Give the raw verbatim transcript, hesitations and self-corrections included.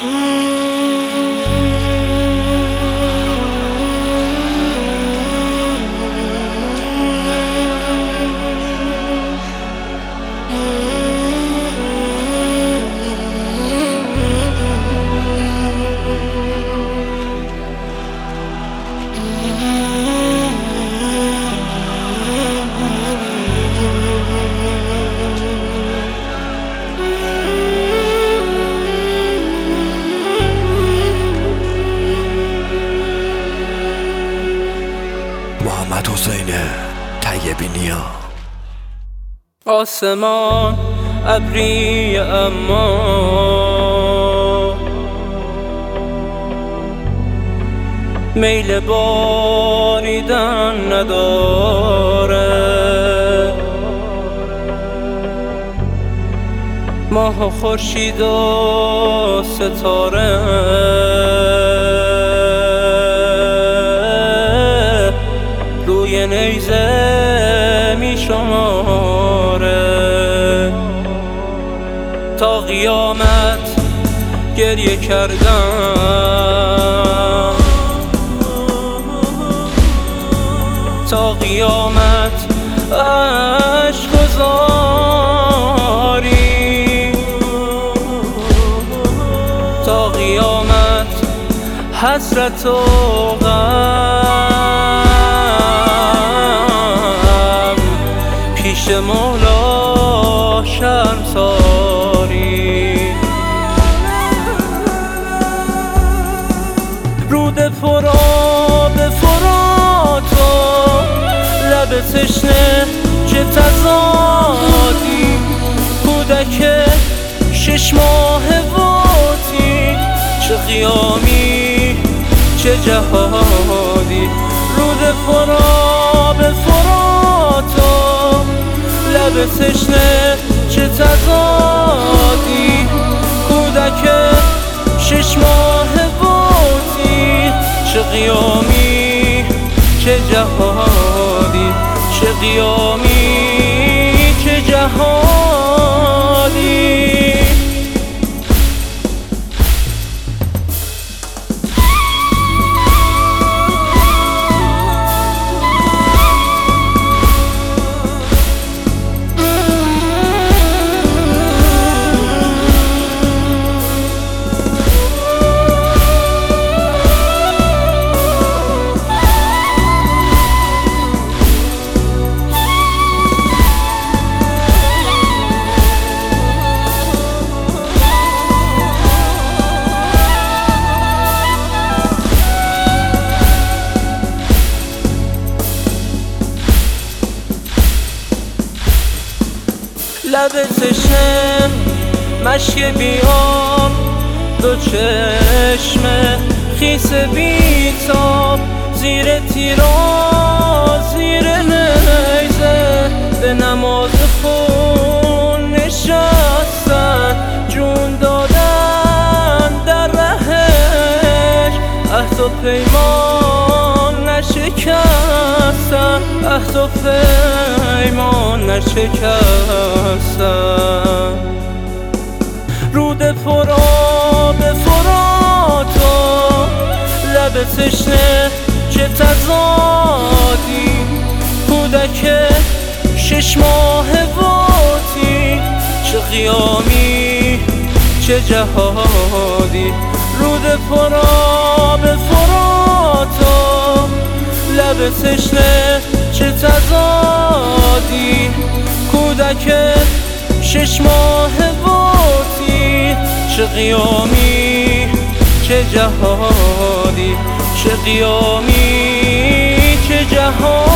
محمد حسین طیبی نیا. آسمان ابری اما میل باریدن نداره، ماه و خورشید و ستاره روی نیزه می شماره. تا قیامت گریه کردم، تا قیامت عشق گذاری، تا قیامت حسرت و غم پیش مولا شرمساری. رود فرات فرات و لب تشنه چه تضادی، کودک شش ماه واتی، چه قیامی چه جهادی. رود فرات فرات و لب تشنه چه تضادی، کودک شش ماه واتی، چه قیامی چه جهادی، چه قیامی چه جهادی. لب تشنه مشک بیام، دو چشم خیس بیتاب، زیر تیرا زیر نیزه به نماز خون نشستن، جون دادن در رهش، عهد و پیمان نشکستن، عهد و پیمان نشکستن. رود فرات فرات و لب تشنه چه تضادی، کودک شش ماه واتی، چه قیامی چه جهادی. رود فرات فرات و لب تشنه چه تضادی، کودک شش ماه واتی، چه قیامی چه جهادی، چه قیامی چه جهادی.